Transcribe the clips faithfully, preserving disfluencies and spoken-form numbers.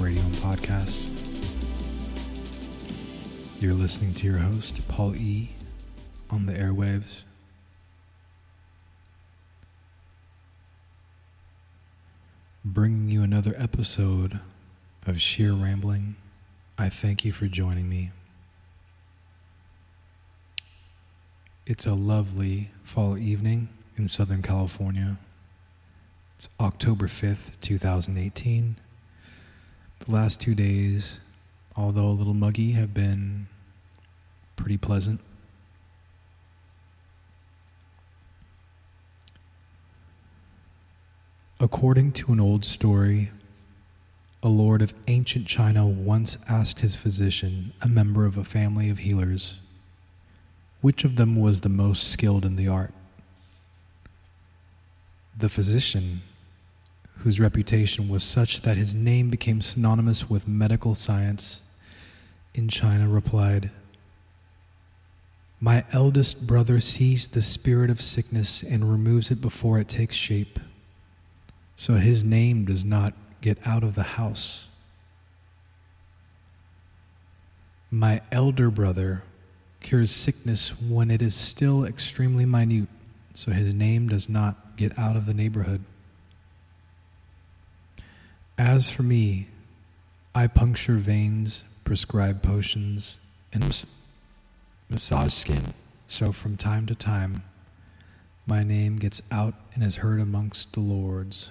radio and podcast. You're listening to your host, Paul E., on the airwaves. Bringing you another episode of Sheer Rambling. I thank you for joining me. It's a lovely fall evening in Southern California. It's October fifth, twenty eighteen. The last two days, although a little muggy, have been pretty pleasant. According to an old story, a lord of ancient China once asked his physician, a member of a family of healers, which of them was the most skilled in the art. The physician, whose reputation was such that his name became synonymous with medical science in China, replied, "My eldest brother sees the spirit of sickness and removes it before it takes shape, so his name does not get out of the house. My elder brother cures sickness when it is still extremely minute, so his name does not get out of the neighborhood. As for me, I puncture veins, prescribe potions, and massage skin, so from time to time, my name gets out and is heard amongst the lords."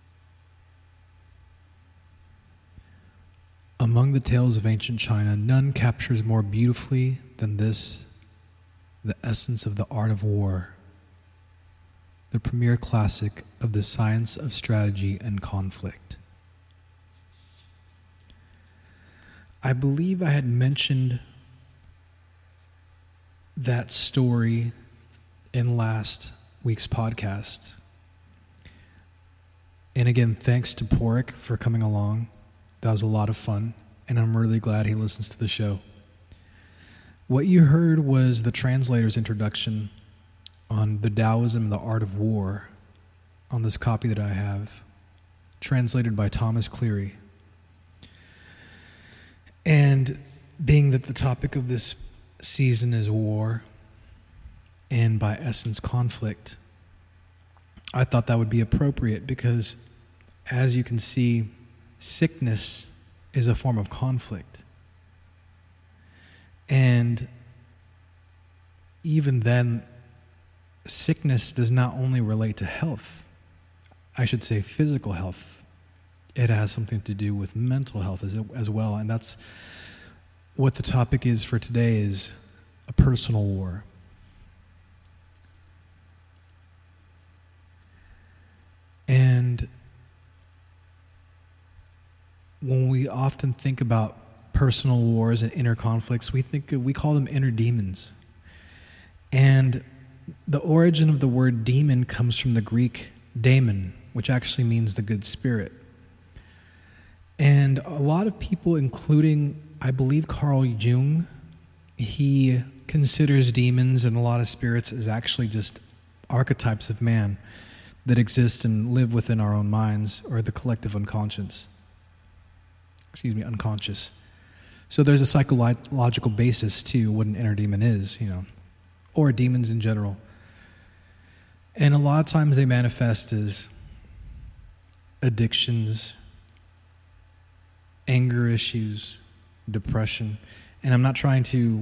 Among the tales of ancient China, none captures more beautifully than this the essence of the art of war, the premier classic of the science of strategy and conflict. I believe I had mentioned that story in last week's podcast. And again, thanks to Porik for coming along. That was a lot of fun, and I'm really glad he listens to the show. What you heard was the translator's introduction on the Taoism and the Art of War on this copy that I have, translated by Thomas Cleary. And being that the topic of this season is war, and by essence conflict, I thought that would be appropriate because, as you can see, sickness is a form of conflict. And even then, sickness does not only relate to health, I should say physical health. It has something to do with mental health as, as well. And that's what the topic is for today, is a personal war. And when we often think about personal wars and inner conflicts, we think we call them inner demons. And the origin of the word demon comes from the Greek daemon, which actually means the good spirit. And a lot of people, including, I believe, Carl Jung, he considers demons and a lot of spirits as actually just archetypes of man that exist and live within our own minds, or the collective unconscious. Excuse me, unconscious. So there's a psychological basis to what an inner demon is, you know, or demons in general. And a lot of times they manifest as addictions, anger issues, depression. And I'm not trying to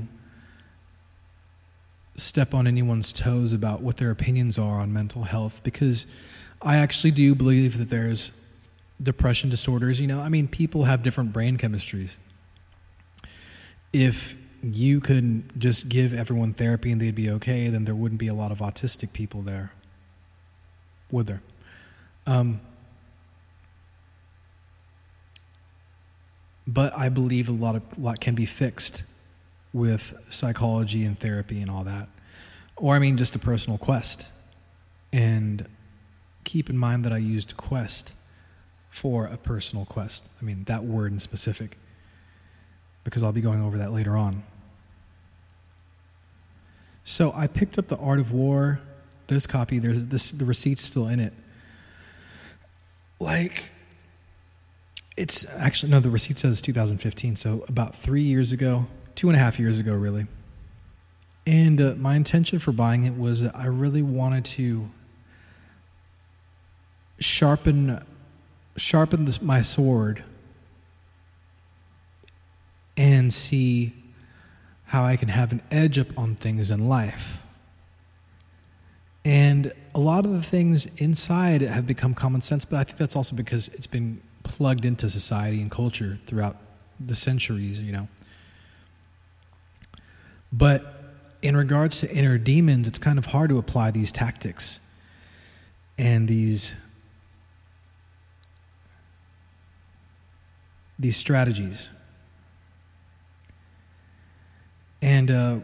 step on anyone's toes about what their opinions are on mental health, because I actually do believe that there's depression disorders. You know, I mean, people have different brain chemistries. If you could just give everyone therapy and they'd be okay, then there wouldn't be a lot of autistic people there, would there? Um, but I believe a lot of a lot can be fixed with psychology and therapy and all that. Or, I mean, just a personal quest. And keep in mind that I used quest for a personal quest. I mean, that word in specific, because I'll be going over that later on. So I picked up The Art of War. This copy, there's this, the receipt's still in it. Like, It's actually, no, the receipt says two thousand fifteen, so about three years ago, two and a half years ago, really. And uh, my intention for buying it was that I really wanted to sharpen, sharpen this, my sword and see how I can have an edge up on things in life. And a lot of the things inside have become common sense, but I think that's also because it's been plugged into society and culture throughout the centuries, you know. But in regards to inner demons, it's kind of hard to apply these tactics and these these strategies. And uh,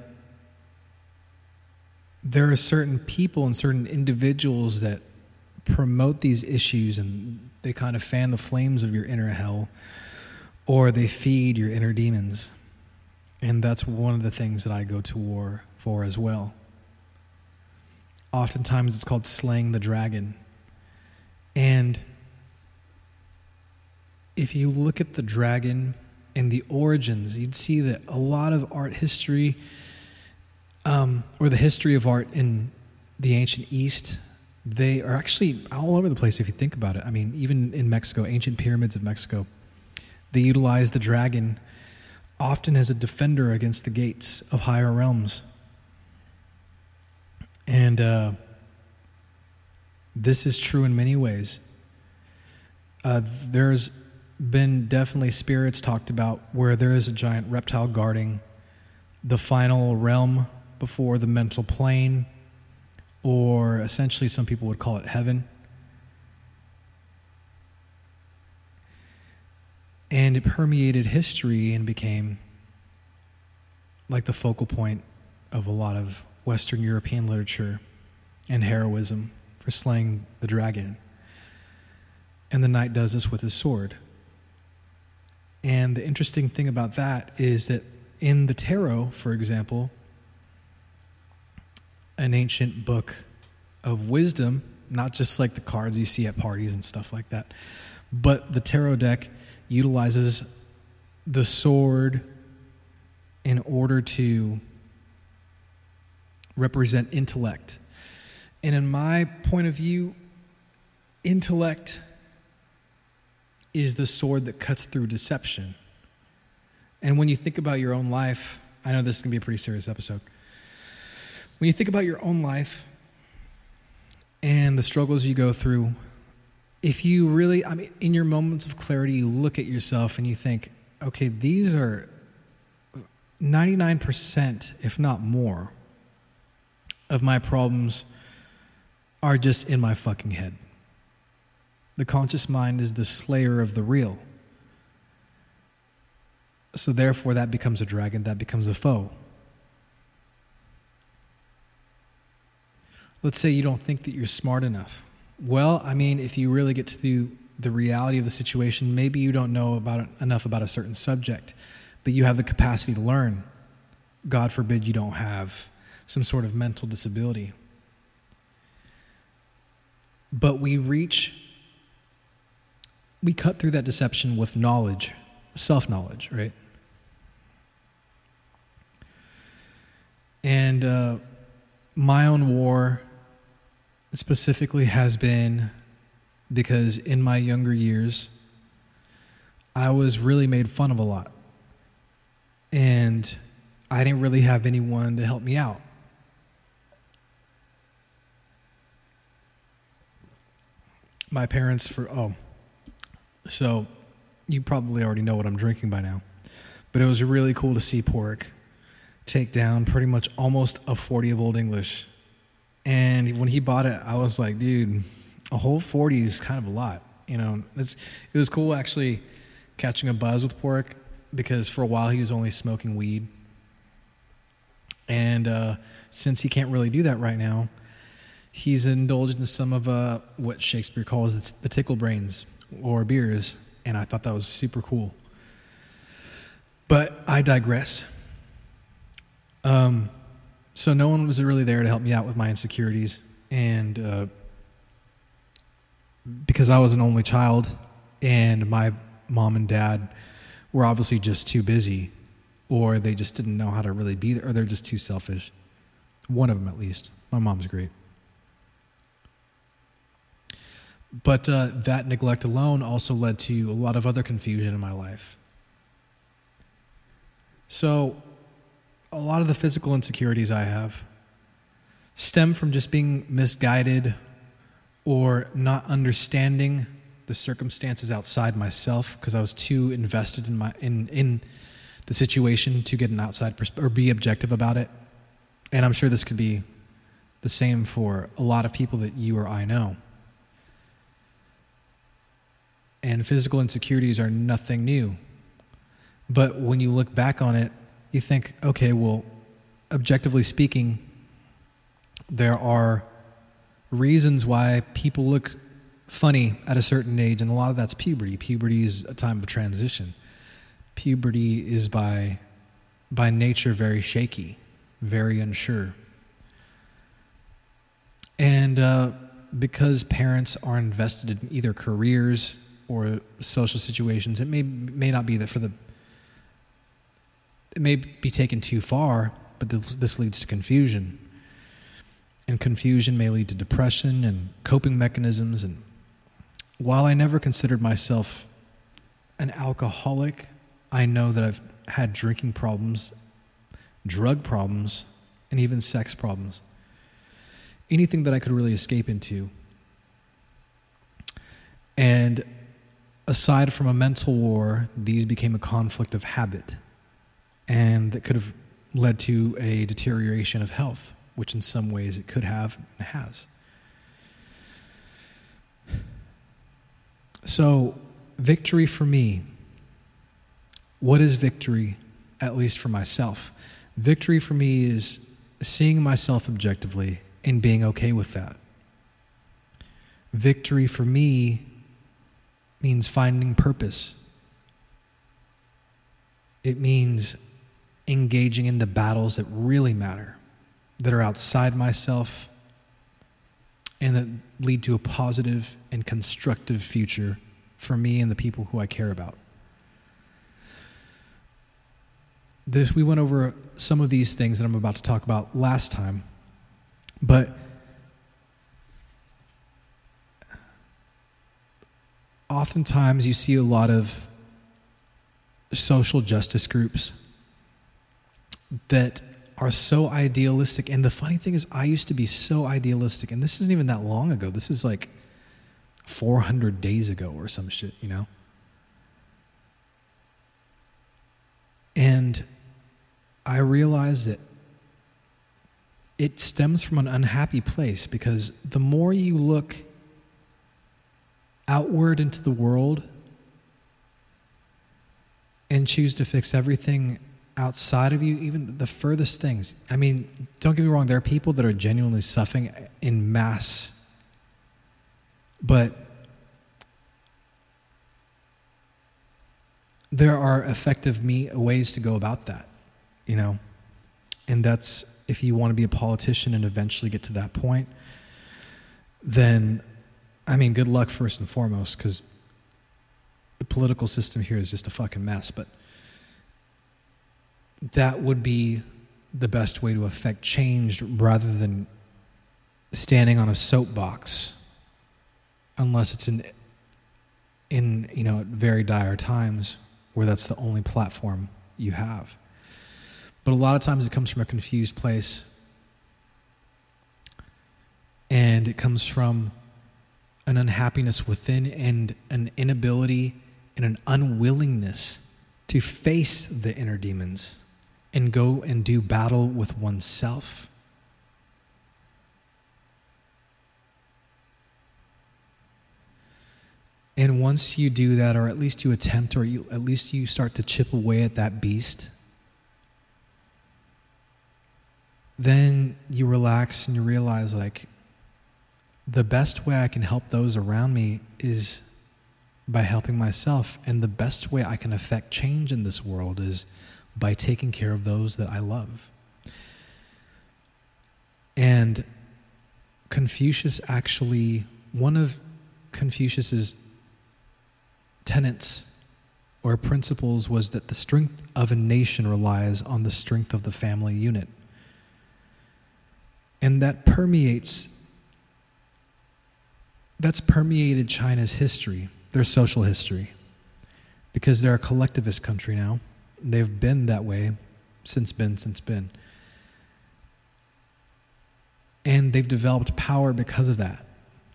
there are certain people and certain individuals that promote these issues, and they kind of fan the flames of your inner hell, or they feed your inner demons. And that's one of the things that I go to war for as well. Oftentimes it's called slaying the dragon. And if you look at the dragon and the origins, you'd see that a lot of art history, um, or the history of art in the ancient East, they are actually all over the place if you think about it. I mean, even in Mexico, ancient pyramids of Mexico, they utilize the dragon often as a defender against the gates of higher realms. And uh, this is true in many ways. Uh, there's been definitely spirits talked about where there is a giant reptile guarding the final realm before the mental plane, or essentially some people would call it heaven. And it permeated history and became like the focal point of a lot of Western European literature and heroism for slaying the dragon. And the knight does this with his sword. And the interesting thing about that is that in the tarot, for example, an ancient book of wisdom, not just like the cards you see at parties and stuff like that, but the tarot deck utilizes the sword in order to represent intellect. And in my point of view, intellect is the sword that cuts through deception. And when you think about your own life, I know this is going to be a pretty serious episode. When you think about your own life and the struggles you go through, if you really, I mean, in your moments of clarity, you look at yourself and you think, okay, these are ninety-nine percent, if not more, of my problems are just in my fucking head. The conscious mind is the slayer of the real. So therefore, that becomes a dragon, that becomes a foe. Let's say you don't think that you're smart enough. Well, I mean, if you really get to the, the reality of the situation, maybe you don't know about it, enough about a certain subject, but you have the capacity to learn. God forbid you don't have some sort of mental disability. But we reach, we cut through that deception with knowledge, self-knowledge, right? And uh, my own war specifically has been because in my younger years, I was really made fun of a lot. And I didn't really have anyone to help me out. My parents for, oh, so you probably already know what I'm drinking by now. But it was really cool to see Pork take down pretty much almost a forty of Old English. And when he bought it, I was like, dude, a whole forty is kind of a lot. You know, it's, it was cool actually catching a buzz with Pork because for a while he was only smoking weed. And uh, since he can't really do that right now, he's indulged in some of uh, what Shakespeare calls the tickle brains or beers. And I thought that was super cool. But I digress. Um, so no one was really there to help me out with my insecurities. And uh, because I was an only child and my mom and dad were obviously just too busy, or they just didn't know how to really be there, or they're just too selfish. One of them, at least. My mom's great. But uh, that neglect alone also led to a lot of other confusion in my life. So a lot of the physical insecurities I have stem from just being misguided or not understanding the circumstances outside myself, because I was too invested in my in in the situation to get an outside perspective or be objective about it. And I'm sure this could be the same for a lot of people that you or I know. And physical insecurities are nothing new. But when you look back on it, you think, okay, well, objectively speaking, there are reasons why people look funny at a certain age, and a lot of that's puberty. Puberty is a time of transition. Puberty is by by nature very shaky, very unsure. And uh, because parents are invested in either careers or social situations, it may may not be that for the it may be taken too far, but this, this leads to confusion. And confusion may lead to depression and coping mechanisms. And while I never considered myself an alcoholic, I know that I've had drinking problems, drug problems, and even sex problems. Anything that I could really escape into. And aside from a mental war, these became a conflict of habit. And that could have led to a deterioration of health, which in some ways it could have and has. So, victory for me. What is victory, at least for myself? Victory for me is seeing myself objectively and being okay with that. Victory for me means finding purpose. It means engaging in the battles that really matter, that are outside myself, and that lead to a positive and constructive future for me and the people who I care about. This, we went over some of these things that I'm about to talk about last time, but oftentimes you see a lot of social justice groups that are so idealistic. And the funny thing is, I used to be so idealistic, and this isn't even that long ago. This is like four hundred days ago or some shit, you know? And I realized that it stems from an unhappy place, because the more you look outward into the world and choose to fix everything outside of you, even the furthest things. I mean, don't get me wrong, there are people that are genuinely suffering in mass, but there are effective me ways to go about that, you know? And that's, if you want to be a politician and eventually get to that point, then, I mean, good luck first and foremost, because the political system here is just a fucking mess, but that would be the best way to affect change rather than standing on a soapbox, unless it's in, in you know, very dire times where that's the only platform you have. But a lot of times it comes from a confused place, and it comes from an unhappiness within and an inability and an unwillingness to face the inner demons and go and do battle with oneself. And once you do that, or at least you attempt, or you, at least you start to chip away at that beast, then you relax and you realize, like, the best way I can help those around me is by helping myself. And the best way I can affect change in this world is by taking care of those that I love. And Confucius actually, one of Confucius's tenets or principles was that the strength of a nation relies on the strength of the family unit. And that permeates, that's permeated China's history, their social history, because they're a collectivist country now. They've been that way since been, since been. And they've developed power because of that.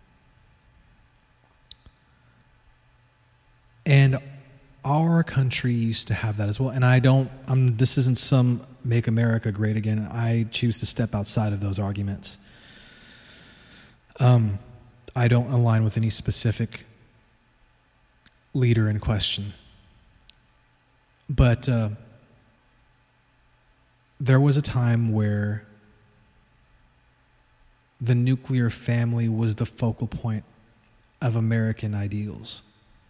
And our country used to have that as well. And I don't, I'm, this isn't some make America great again. I choose to step outside of those arguments. Um, I don't align with any specific leader in question. But uh, there was a time where the nuclear family was the focal point of American ideals.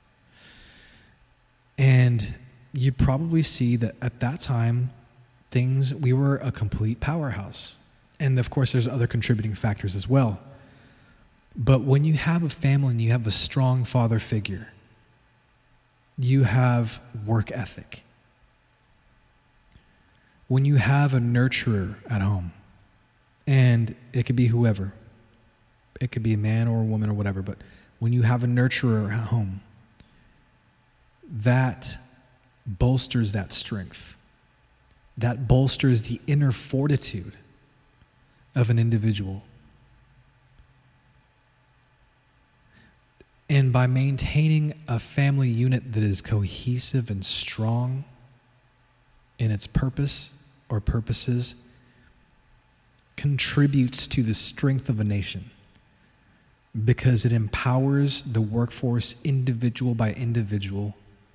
And you'd probably see that at that time, things, we were a complete powerhouse. And of course, there's other contributing factors as well. But when you have a family and you have a strong father figure, you have work ethic. When you have a nurturer at home, and it could be whoever, it could be a man or a woman or whatever, but when you have a nurturer at home, that bolsters that strength. That bolsters the inner fortitude of an individual. And by maintaining a family unit that is cohesive and strong in its purpose or purposes, contributes to the strength of a nation, because it empowers the workforce individual by individual,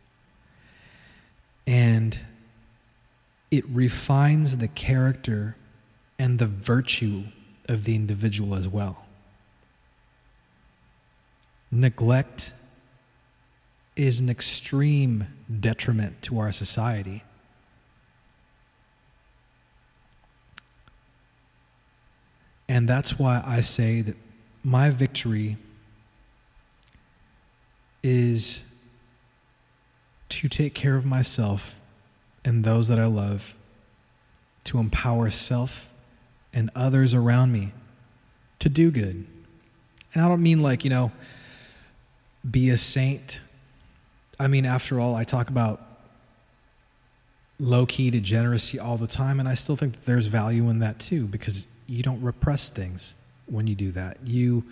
and it refines the character and the virtue of the individual as well. Neglect is an extreme detriment to our society. And that's why I say that my victory is to take care of myself and those that I love, to empower self and others around me to do good. And I don't mean like, you know, be a saint. I mean, after all, I talk about low-key degeneracy all the time, and I still think that there's value in that too, because you don't repress things when you do that. You,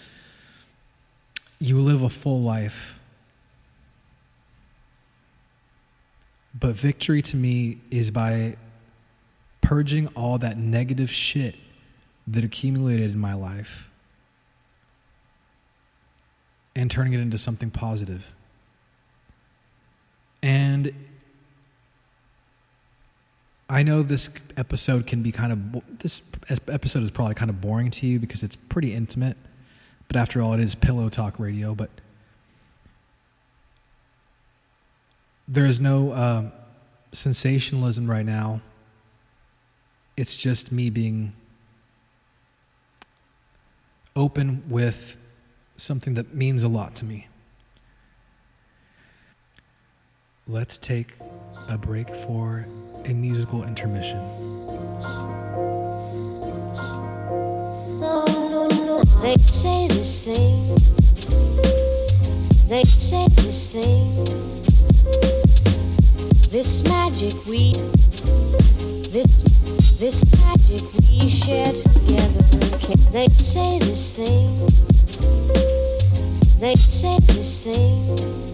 you live a full life. But victory to me is by purging all that negative shit that accumulated in my life and turning it into something positive. And I know this episode can be kind of, this episode is probably kind of boring to you because it's pretty intimate, but after all, it is Pillow Talk Radio. But there is no uh, sensationalism right now. It's just me being open with something that means a lot to me. Let's take a break for a musical intermission. No, no, no. They say this thing. They say this thing. This magic we, this, this magic we share together. They say this thing. They say this thing.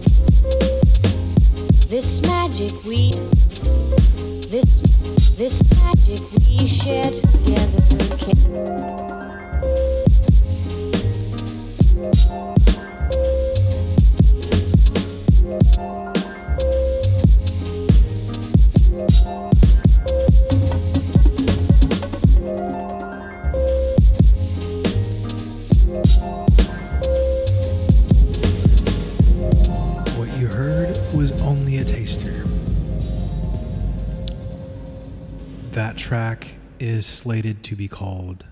This magic we, this, this magic we share together. What you heard was only a taster. That track is slated to be called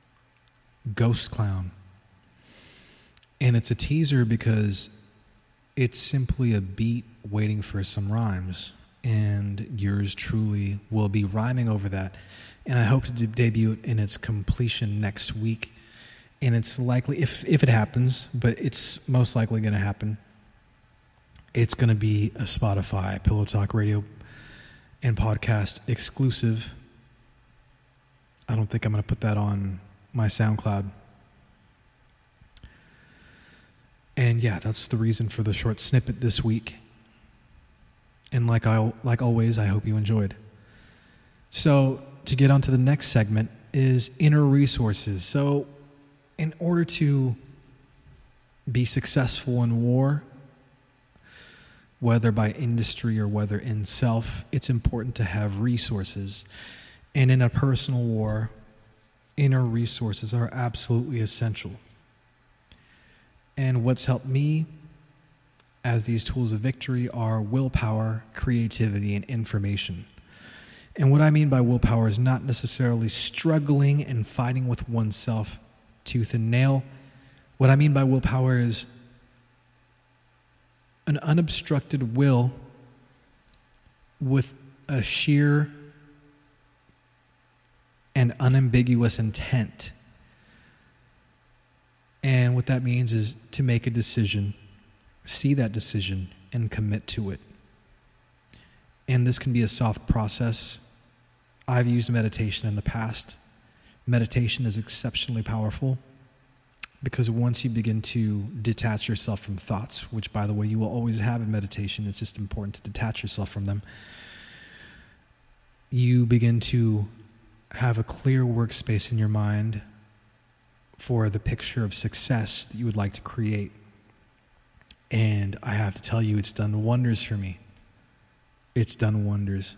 Ghost Clown. And it's a teaser because It's simply a beat waiting for some rhymes, and yours truly will be rhyming over that. And I hope to de- debut it in its completion next week. And it's likely, if if it happens, but it's most likely going to happen, it's going to be a Spotify, Pillow Talk Radio, and podcast exclusive. I don't think I'm going to put that on my SoundCloud. And yeah, that's the reason for the short snippet this week. And like I like always, I hope you enjoyed. So to get on to the next segment is inner resources. So in order to be successful in war, whether by industry or whether in self, it's important to have resources. And in a personal war, inner resources are absolutely essential. And what's helped me as these tools of victory are willpower, creativity, and information. And what I mean by willpower is not necessarily struggling and fighting with oneself tooth and nail. What I mean by willpower is an unobstructed will with a sheer and unambiguous intent. And what that means is to make a decision, see that decision, and commit to it. And this can be a soft process. I've used meditation in the past. Meditation is exceptionally powerful because once you begin to detach yourself from thoughts, which, by the way, you will always have in meditation, it's just important to detach yourself from them, you begin to have a clear workspace in your mind for the picture of success that you would like to create. And I have to tell you, it's done wonders for me. It's done wonders.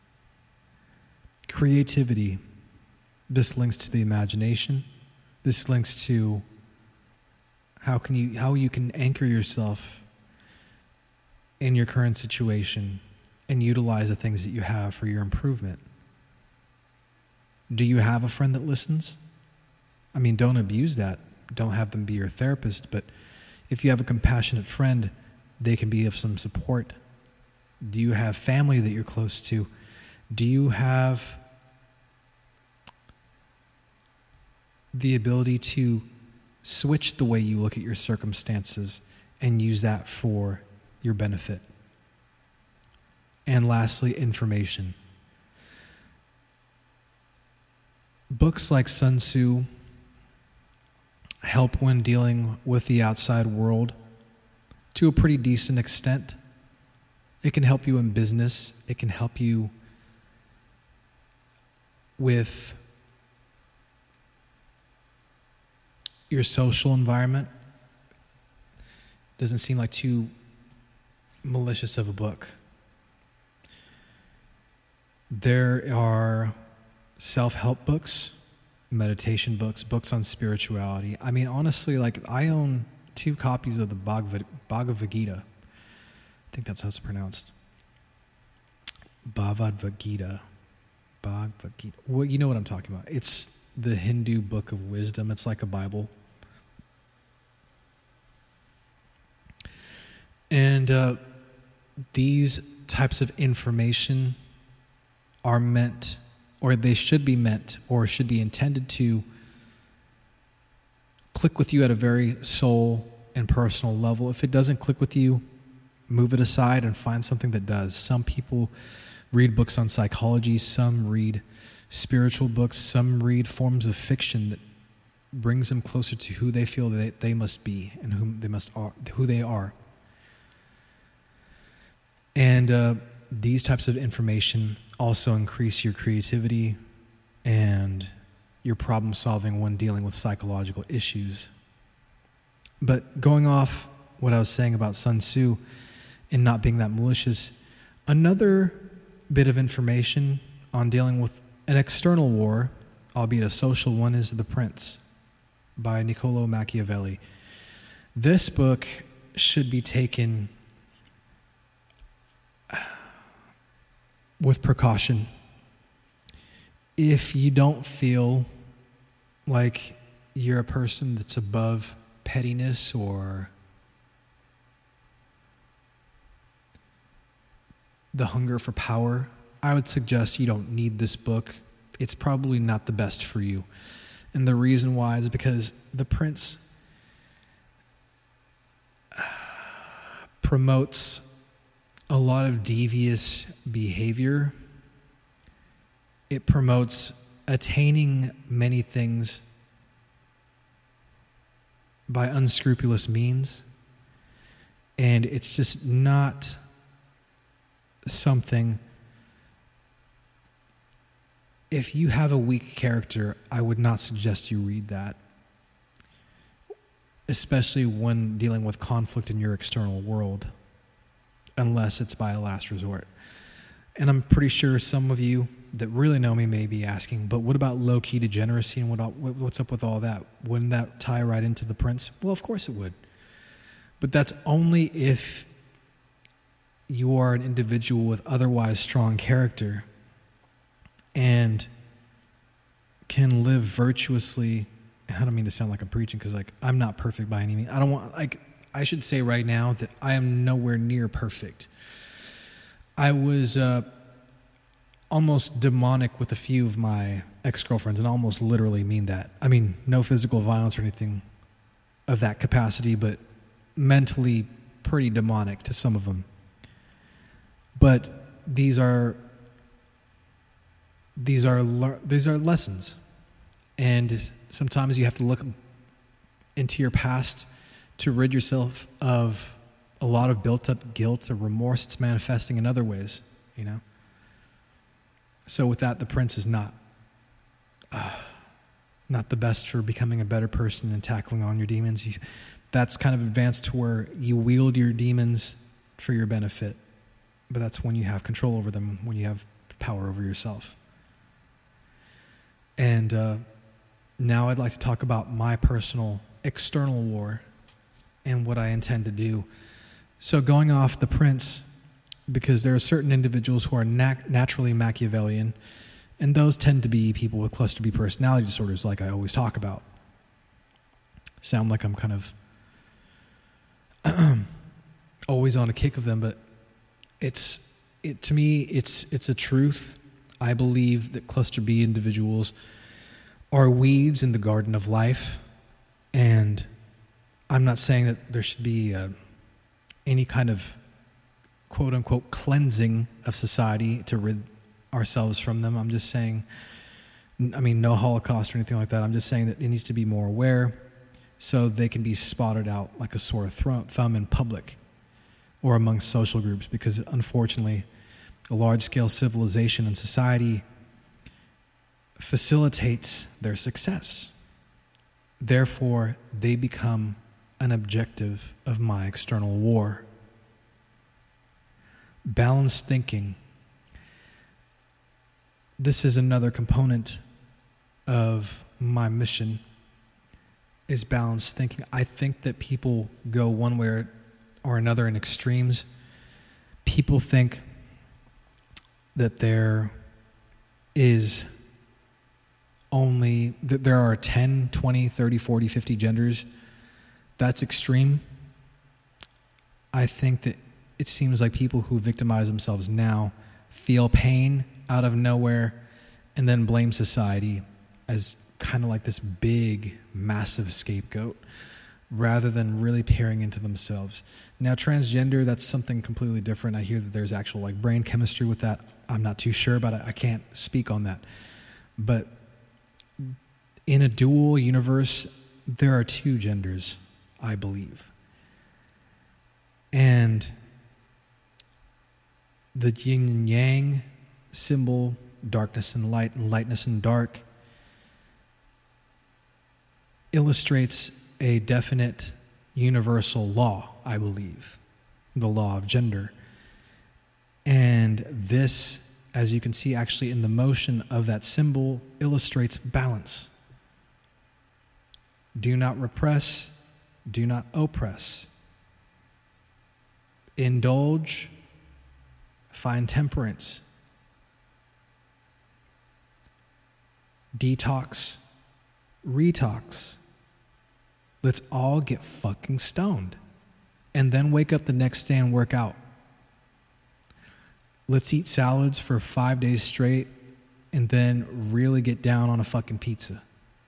Creativity. This links to the imagination. This links to how can you how you can anchor yourself in your current situation and utilize the things that you have for your improvement. Do you have a friend that listens? I mean, don't abuse that. Don't have them be your therapist, but if you have a compassionate friend, they can be of some support. Do you have family that you're close to? Do you have the ability to switch the way you look at your circumstances and use that for your benefit? And lastly, information. Books like Sun Tzu help when dealing with the outside world to a pretty decent extent. It can help you in business. It can help you with your social environment. Doesn't seem like too malicious of a book. There are self-help books, meditation books, books on spirituality. I mean, honestly, like I own two copies of the Bhagavad, Bhagavad Gita. I think that's how it's pronounced. Bhagavad Gita. Bhagavad Gita. Well, you know what I'm talking about. It's the Hindu book of wisdom. It's like a Bible. And uh, these types of information are meant, or they should be meant, or should be intended to click with you at a very soul and personal level. If it doesn't click with you, move it aside and find something that does. Some people read books on psychology, some read spiritual books, some read forms of fiction that brings them closer to who they feel that they must be and whom they must are, who they are. And uh, these types of information also increase your creativity and your problem solving when dealing with psychological issues. But going off what I was saying about Sun Tzu and not being that malicious, another bit of information on dealing with an external war, albeit a social one, is The Prince by Niccolo Machiavelli. This book should be taken with precaution. If you don't feel like you're a person that's above pettiness or the hunger for power, I would suggest you don't need this book. It's probably not the best for you. And the reason why is because The Prince promotes a lot of devious behavior. It promotes attaining many things by unscrupulous means. And it's just not something. If you have a weak character, I would not suggest you read that, especially when dealing with conflict in your external world, unless it's by a last resort. And I'm pretty sure some of you that really know me may be asking, but what about low-key degeneracy and what, what's up with all that? Wouldn't that tie right into The Prince? Well, of course it would. But that's only if you are an individual with otherwise strong character and can live virtuously. I don't mean to sound like I'm preaching, because like I'm not perfect by any means. I don't want like I should say right now that I am nowhere near perfect. I was uh, almost demonic with a few of my ex-girlfriends, and I almost literally mean that. I mean, no physical violence or anything of that capacity, but mentally pretty demonic to some of them. But these are these are these are lessons, and sometimes you have to look into your past to rid yourself of a lot of built-up guilt or remorse. It's manifesting in other ways, you know. So with that, The Prince is not uh, not the best for becoming a better person and tackling on your demons. You, that's kind of advanced to where you wield your demons for your benefit, but that's when you have control over them, when you have power over yourself. And uh, now I'd like to talk about my personal external war and what I intend to do. So going off The Prince, because there are certain individuals who are nat- naturally Machiavellian, and those tend to be people with cluster B personality disorders, like I always talk about. Sound like I'm kind of always on a kick of them, but it's it to me it's it's a truth. I believe that cluster B individuals are weeds in the garden of life, and I'm not saying that there should be uh, any kind of quote-unquote cleansing of society to rid ourselves from them. I'm just saying, I mean, no Holocaust or anything like that. I'm just saying that it needs to be more aware so they can be spotted out like a sore thumb in public or amongst social groups, because unfortunately a large-scale civilization and society facilitates their success. Therefore, they become an objective of my external war. Balanced thinking. This is another component of my mission, is balanced thinking. I think that people go one way or another in extremes. People think that there is only, that there are ten, twenty, thirty, forty, fifty genders. That's extreme. I think that it seems like people who victimize themselves now feel pain out of nowhere and then blame society as kind of like this big, massive scapegoat, rather than really peering into themselves. Now, transgender, that's something completely different. I hear that there's actual like brain chemistry with that. I'm not too sure about it. I can't speak on that. But in a dual universe, there are two genders, I believe. And the yin and yang symbol, darkness and light, and lightness and dark, illustrates a definite universal law, I believe, the law of gender. And this, as you can see actually in the motion of that symbol, illustrates balance. Do not repress, do not oppress. Indulge, find temperance. Detox, retox. Let's all get fucking stoned and then wake up the next day and work out. let's eat salads for five days straight and then really get down on a fucking pizza.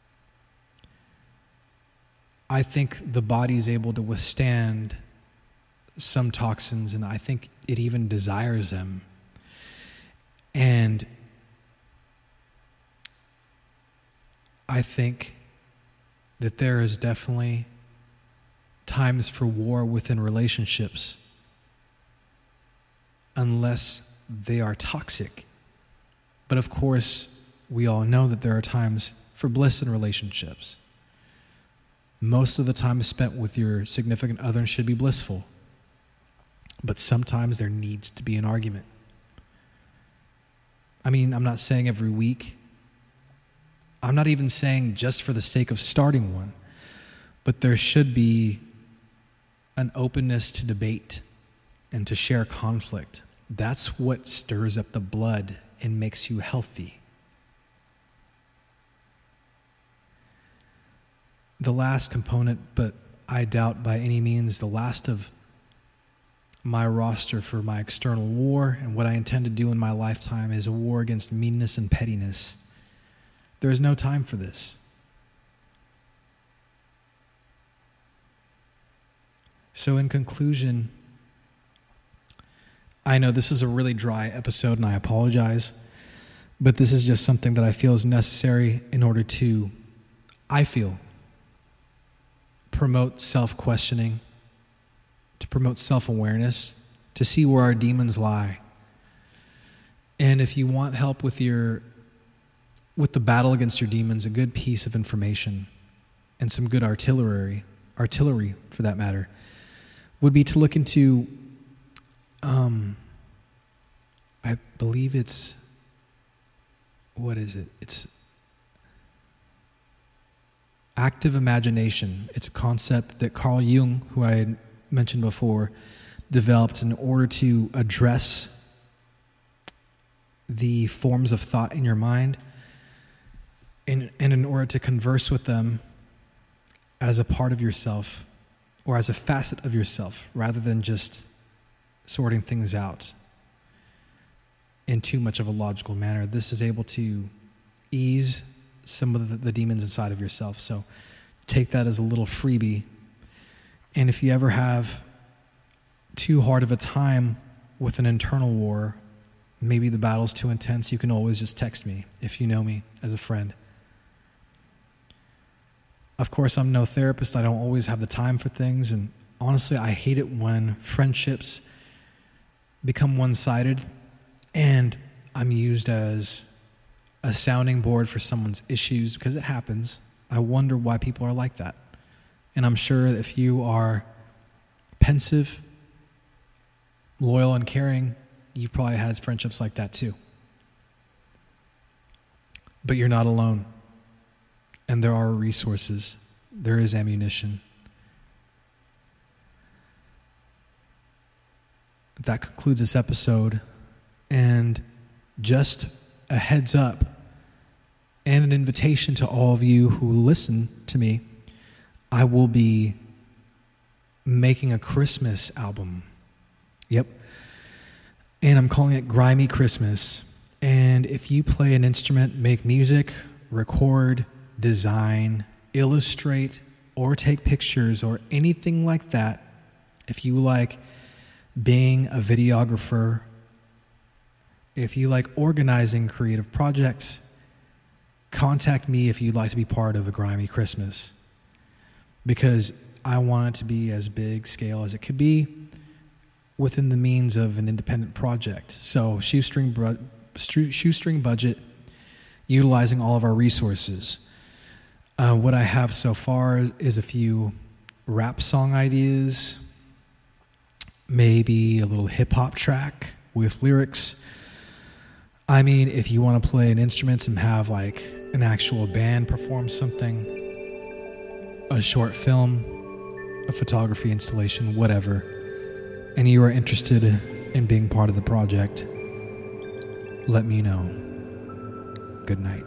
I think the body is able to withstand some toxins, and I think it even desires them. And I think that there is definitely times for war within relationships, unless they are toxic. But of course, we all know that there are times for bliss in relationships. Most of the time spent with your significant other should be blissful. But sometimes there needs to be an argument. I mean, I'm not saying every week. I'm not even saying just for the sake of starting one. But there should be an openness to debate and to share conflict. That's what stirs up the blood and makes you healthy. The last component, but I doubt by any means the last of my roster for my external war and what I intend to do in my lifetime, is a war against meanness and pettiness. There is no time for this. So in conclusion, I know this is a really dry episode and I apologize, but this is just something that I feel is necessary in order to, I feel, promote self-questioning, to promote self-awareness, to see where our demons lie. And if you want help with your, with the battle against your demons, a good piece of information and some good artillery, artillery for that matter, would be to look into, um, I believe it's, what is it? It's active imagination. It's a concept that Carl Jung, who I had mentioned before, developed in order to address the forms of thought in your mind and, and in order to converse with them as a part of yourself or as a facet of yourself rather than just sorting things out in too much of a logical manner. This is able to ease some of the, the demons inside of yourself. So take that as a little freebie. And if you ever have too hard of a time with an internal war, maybe the battle's too intense, you can always just text me if you know me as a friend. Of course, I'm no therapist. I don't always have the time for things. And honestly, I hate it when friendships become one-sided and I'm used as a sounding board for someone's issues, because it happens. I wonder why people are like that. And I'm sure if you are pensive, loyal, and caring, you've probably had friendships like that too. But you're not alone. And there are resources. There is ammunition. That concludes this episode. And just a heads up and an invitation to all of you who listen to me, I will be making a Christmas album. Yep. And I'm calling it Grimy Christmas. And if you play an instrument, make music, record, design, illustrate, or take pictures or anything like that, if you like being a videographer, if you like organizing creative projects, contact me if you'd like to be part of a Grimy Christmas, because I want it to be as big scale as it could be within the means of an independent project. So shoestring, bro- shoestring budget, utilizing all of our resources. Uh, what I have so far is a few rap song ideas, maybe a little hip-hop track with lyrics. I mean, if you want to play an instrument and have like an actual band perform something, a short film, a photography installation, whatever, and you are interested in being part of the project, let me know. Good night.